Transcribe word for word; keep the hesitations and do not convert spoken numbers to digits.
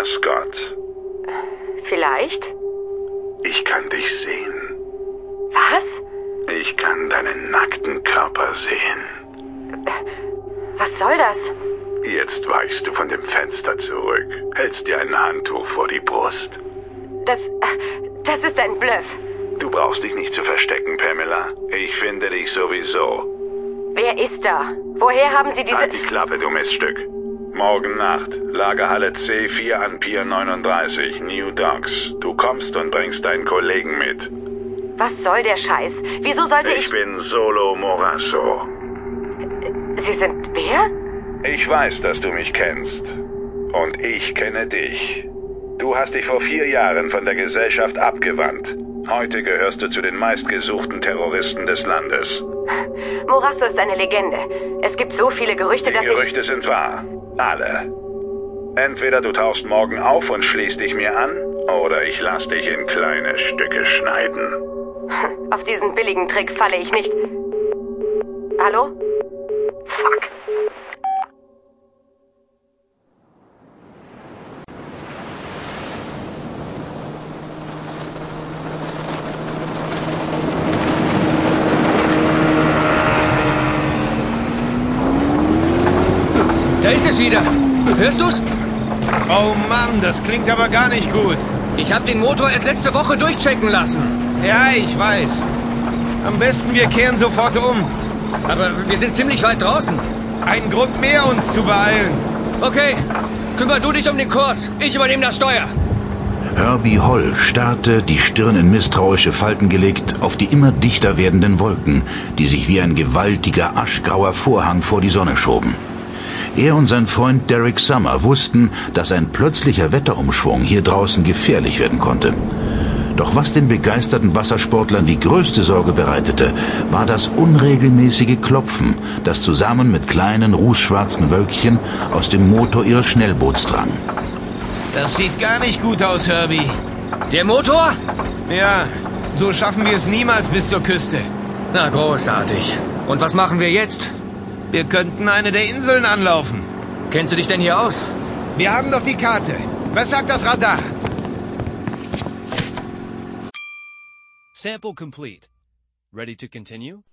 Pamela Scott. Vielleicht? Ich kann dich sehen. Was? Ich kann deinen nackten Körper sehen. Was soll das? Jetzt weichst du von dem Fenster zurück, hältst dir ein Handtuch vor die Brust. Das, das ist ein Bluff. Du brauchst dich nicht zu verstecken, Pamela. Ich finde dich sowieso. Wer ist da? Woher haben Sie diese... Halt die Klappe, du Miststück. Morgen Nacht, Lagerhalle C vier an Pier neununddreißig, New Docks. Du kommst und bringst deinen Kollegen mit. Was soll der Scheiß? Wieso sollte ich... Ich bin Solo Morasso. Sie sind wer? Ich weiß, dass du mich kennst. Und ich kenne dich. Du hast dich vor vier Jahren von der Gesellschaft abgewandt. Heute gehörst du zu den meistgesuchten Terroristen des Landes. Morasso ist eine Legende. Es gibt so viele Gerüchte, Die dass Gerüchte ich... sind wahr. Alle. Entweder du tauchst morgen auf und schließt dich mir an, oder ich lass dich in kleine Stücke schneiden. Auf diesen billigen Trick falle ich nicht. Hallo? Fuck. Da ist es wieder. Hörst du's? Oh Mann, das klingt aber gar nicht gut. Ich habe den Motor erst letzte Woche durchchecken lassen. Ja, ich weiß. Am besten wir kehren sofort um. Aber wir sind ziemlich weit draußen. Ein Grund mehr, uns zu beeilen. Okay, kümmer du dich um den Kurs. Ich übernehme das Steuer. Herbie Holl starrte, die Stirn in misstrauische Falten gelegt, auf die immer dichter werdenden Wolken, die sich wie ein gewaltiger aschgrauer Vorhang vor die Sonne schoben. Er und sein Freund Derek Summer wussten, dass ein plötzlicher Wetterumschwung hier draußen gefährlich werden konnte. Doch was den begeisterten Wassersportlern die größte Sorge bereitete, war das unregelmäßige Klopfen, das zusammen mit kleinen rußschwarzen Wölkchen aus dem Motor ihres Schnellboots drang. Das sieht gar nicht gut aus, Herbie. Der Motor? Ja, so schaffen wir es niemals bis zur Küste. Na, großartig. Und was machen wir jetzt? Wir könnten eine der Inseln anlaufen. Kennst du dich denn hier aus? Wir haben doch die Karte. Was sagt das Radar? Sample complete. Ready to continue?